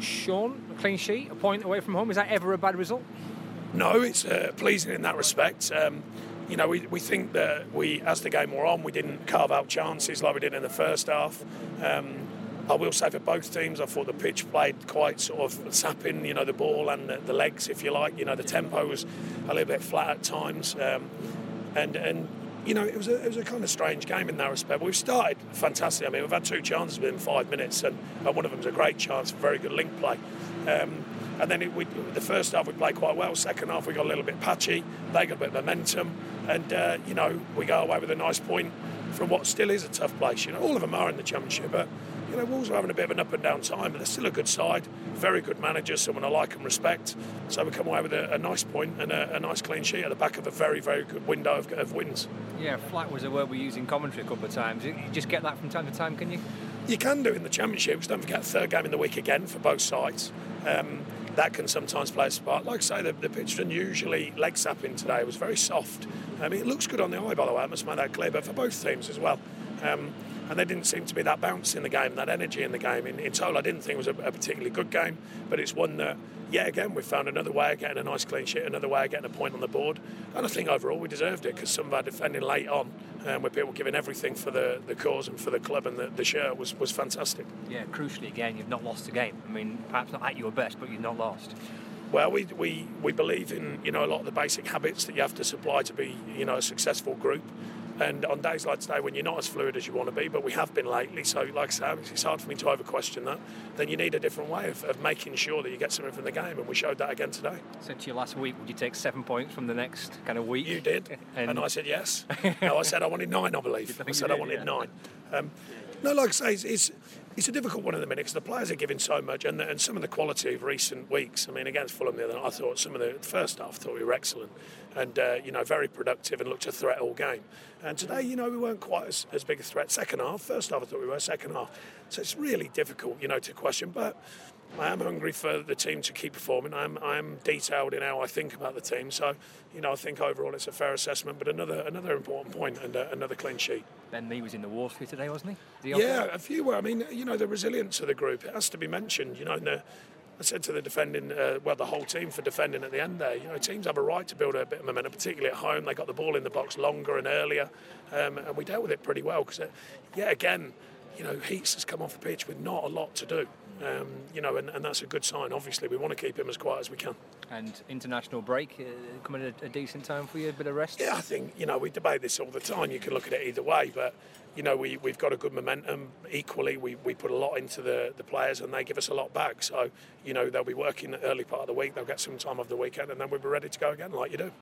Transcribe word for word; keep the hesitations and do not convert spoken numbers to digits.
Sean, a clean sheet, a point away from home, is that ever a bad result? No, it's uh, pleasing in that respect. Um, you know, we, we think that we, as the game wore on, we didn't carve out chances like we did in the first half. Um, I will say for both teams, I thought the pitch played quite sort of sapping, you know, the ball and the, the legs, if you like. You know, the tempo was a little bit flat at times. Um, and, and you know, it was, a, it was a kind of strange game in that respect. But we've started fantastic. I mean, we've had two chances within five minutes, and, and one of them was a great chance, very good link play. Um, and then it, we, the first half we played quite well. Second half we got a little bit patchy. They got a bit of momentum, and uh, you know, we go away with a nice point from what still is a tough place. You know, all of them are in the Championship, but you know, Wolves are having a bit of an up and down time, but they're still a good side, very good manager, someone I like and respect. So we come away with a, a nice point and a, a nice clean sheet at the back of a very, very good window of, of wins. Yeah, flat was a word we used in commentary a couple of times. You just get that from time to time, can you? You can do in the Championship, because don't forget, the third game in the week again for both sides. Um, that can sometimes play a part. Like I say, the, the pitch was unusually leg sapping today. It was very soft. I mean, it looks good on the eye, by the way, I must make that clear, but for both teams as well. Um, and there didn't seem to be that bounce in the game, that energy in the game. In, in total, I didn't think it was a, a particularly good game, but it's one that, yeah, again, we've found another way of getting a nice clean sheet, another way of getting a point on the board. And I think overall we deserved it, because some of our defending late on, um, with people giving everything for the, the cause and for the club and the, the shirt, was, was fantastic. Yeah, crucially, again, you've not lost a game. I mean, perhaps not at your best, but you've not lost. Well, we, we, we believe in, you know, a lot of the basic habits that you have to supply to be, you know, a successful group. And on days like today, when you're not as fluid as you want to be, but we have been lately, so like I say, it's hard for me to over-question that, then you need a different way of, of making sure that you get something from the game, and we showed that again today. I said to you last week, would you take seven points from the next kind of week? You did, and, and I said yes. No, I said I wanted nine, I believe. I, I said did, I wanted yeah. nine. Um, no, like I say, it's, it's, it's a difficult one in the minute, because the players are giving so much, and, and some of the quality of recent weeks. I mean, against Fulham the other night, I thought some of the first half, I thought we were excellent, and uh, you know, very productive and looked a threat all game. And today, you know, we weren't quite as, as big a threat. Second half, first half, I thought we were. Second half, so it's really difficult, you know, to question. But I am hungry for the team to keep performing. I am, I am detailed in how I think about the team. So, you know, I think overall it's a fair assessment. But another another important point and uh, another clean sheet. Ben Mee was in the wars for you today, wasn't he? he yeah, a few were. I mean, you know, the resilience of the group, it has to be mentioned. You know, in the, I said to the defending, uh, well, the whole team for defending at the end there, you know, teams have a right to build a bit of momentum, particularly at home. They got the ball in the box longer and earlier, um, and we dealt with it pretty well. Because, uh, yeah, again, you know, Heats has come off the pitch with not a lot to do. Um, you know, and, and that's a good sign. Obviously, we want to keep him as quiet as we can. And international break, uh, coming at a, a decent time for you, a bit of rest? Yeah, I think, you know, we debate this all the time. You can look at it either way, but, you know, we, we've got a good momentum. Equally, we, we put a lot into the, the players, and they give us a lot back. So, you know, they'll be working the early part of the week. They'll get some time off the weekend, and then we'll be ready to go again like you do.